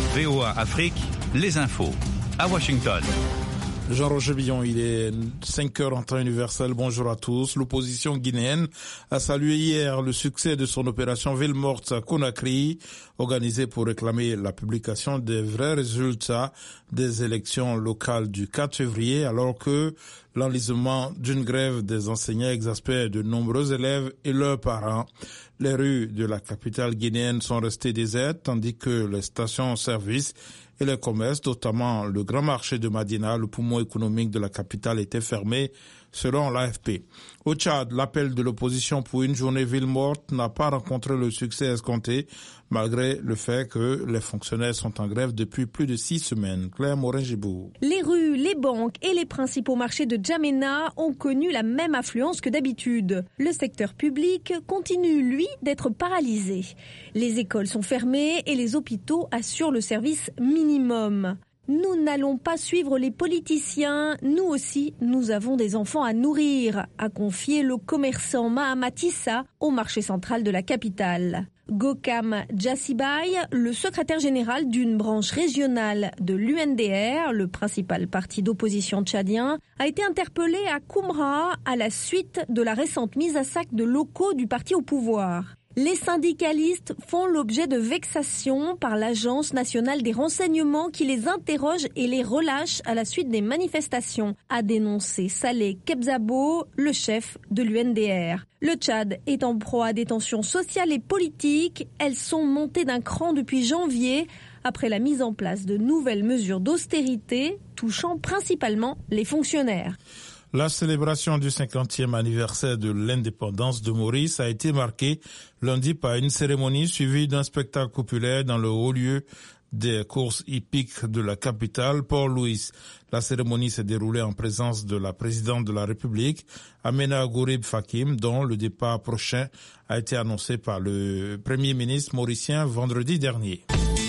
VOA Afrique, les infos. À Washington. Jean-Roger Billon, il est 5h en temps universel. Bonjour à tous. L'opposition guinéenne a salué hier le succès de son opération Ville morte à Conakry, organisée pour réclamer la publication des vrais résultats des élections locales du 4 février, alors que l'enlisement d'une grève des enseignants exaspère de nombreux élèves et leurs parents. Les rues de la capitale guinéenne sont restées désertes, tandis que les stations-service et les commerces, notamment le grand marché de Madina, le poumon économique de la capitale, étaient fermés selon l'AFP. Au Tchad, l'appel de l'opposition pour une journée ville morte n'a pas rencontré le succès escompté, malgré le fait que les fonctionnaires sont en grève depuis plus de 6 semaines. Claire Morin-Gibou. Les rues, les banques et les principaux marchés de Djamena ont connu la même affluence que d'habitude. Le secteur public continue, lui, d'être paralysé. Les écoles sont fermées et les hôpitaux assurent le service minimum. Nous n'allons pas suivre les politiciens, nous aussi, nous avons des enfants à nourrir, a confié le commerçant Mahamat Issa au marché central de la capitale. Gokam Djassibaye, le secrétaire général d'une branche régionale de l'UNDR, le principal parti d'opposition tchadien, a été interpellé à Koumra à la suite de la récente mise à sac de locaux du parti au pouvoir. Les syndicalistes font l'objet de vexations par l'Agence nationale des renseignements qui les interroge et les relâche à la suite des manifestations, a dénoncé Saleh Kebzabo, le chef de l'UNDR. Le Tchad est en proie à des tensions sociales et politiques. Elles sont montées d'un cran depuis janvier, après la mise en place de nouvelles mesures d'austérité touchant principalement les fonctionnaires. La célébration du 50e anniversaire de l'indépendance de Maurice a été marquée lundi par une cérémonie suivie d'un spectacle populaire dans le haut lieu des courses hippiques de la capitale, Port-Louis. La cérémonie s'est déroulée en présence de la présidente de la République, Amena Gourib Fakim, dont le départ prochain a été annoncé par le Premier ministre mauricien vendredi dernier.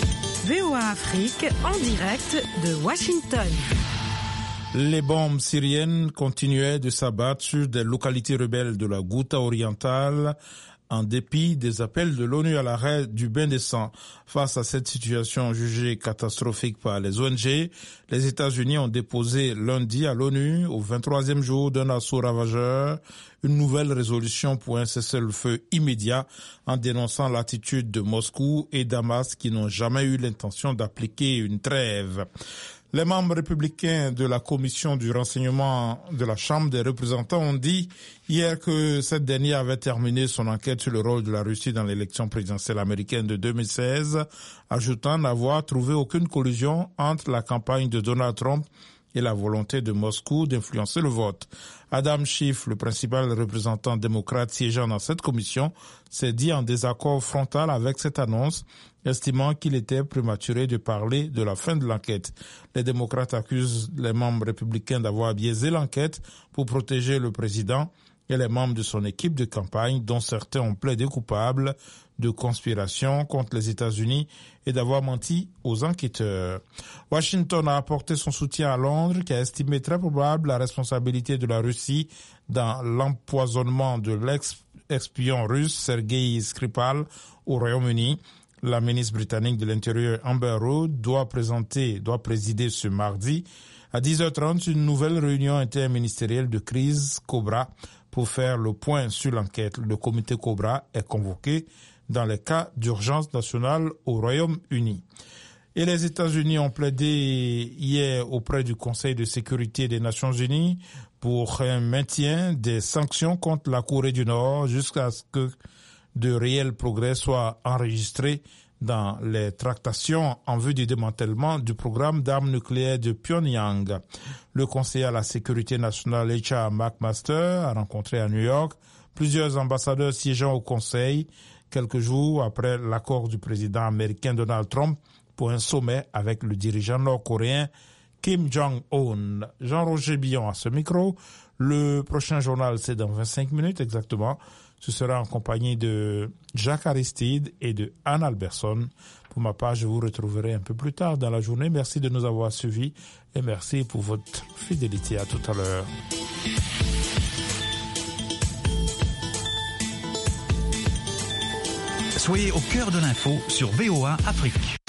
VOA Afrique en direct de Washington. Les bombes syriennes continuaient de s'abattre sur des localités rebelles de la Ghouta orientale en dépit des appels de l'ONU à l'arrêt du bain de sang. Face à cette situation jugée catastrophique par les ONG, les États-Unis ont déposé lundi à l'ONU, au 23e jour d'un assaut ravageur, une nouvelle résolution pour un cessez-le-feu immédiat en dénonçant l'attitude de Moscou et Damas qui n'ont jamais eu l'intention d'appliquer une trêve. Les membres républicains de la commission du renseignement de la Chambre des représentants ont dit hier que cette dernière avait terminé son enquête sur le rôle de la Russie dans l'élection présidentielle américaine de 2016, ajoutant n'avoir trouvé aucune collusion entre la campagne de Donald Trump et la volonté de Moscou d'influencer le vote. Adam Schiff, le principal représentant démocrate siégeant dans cette commission, s'est dit en désaccord frontal avec cette annonce, estimant qu'il était prématuré de parler de la fin de l'enquête. Les démocrates accusent les membres républicains d'avoir biaisé l'enquête pour protéger le président et les membres de son équipe de campagne, dont certains ont plaidé coupables de conspiration contre les États-Unis et d'avoir menti aux enquêteurs. Washington a apporté son soutien à Londres, qui a estimé très probable la responsabilité de la Russie dans l'empoisonnement de l'ex-espion russe Sergei Skripal au Royaume-Uni. La ministre britannique de l'Intérieur Amber Rudd doit présider ce mardi à 10h30 une nouvelle réunion interministérielle de crise Cobra pour faire le point sur l'enquête. Le comité Cobra est convoqué dans les cas d'urgence nationale au Royaume-Uni. Et les États-Unis ont plaidé hier auprès du Conseil de sécurité des Nations Unies pour un maintien des sanctions contre la Corée du Nord jusqu'à ce que de réels progrès soient enregistrés dans les tractations en vue du démantèlement du programme d'armes nucléaires de Pyongyang. Le conseiller à la sécurité nationale H.R. McMaster a rencontré à New York plusieurs ambassadeurs siégeant au Conseil quelques jours après l'accord du président américain Donald Trump pour un sommet avec le dirigeant nord-coréen Kim Jong-un. Jean-Roger Billon à ce micro. Le prochain journal, c'est dans 25 minutes exactement. Ce sera en compagnie de Jacques Aristide et de Anne Alberson. Pour ma part, je vous retrouverai un peu plus tard dans la journée. Merci de nous avoir suivis et merci pour votre fidélité. À tout à l'heure. Soyez au cœur de l'info sur VOA Afrique.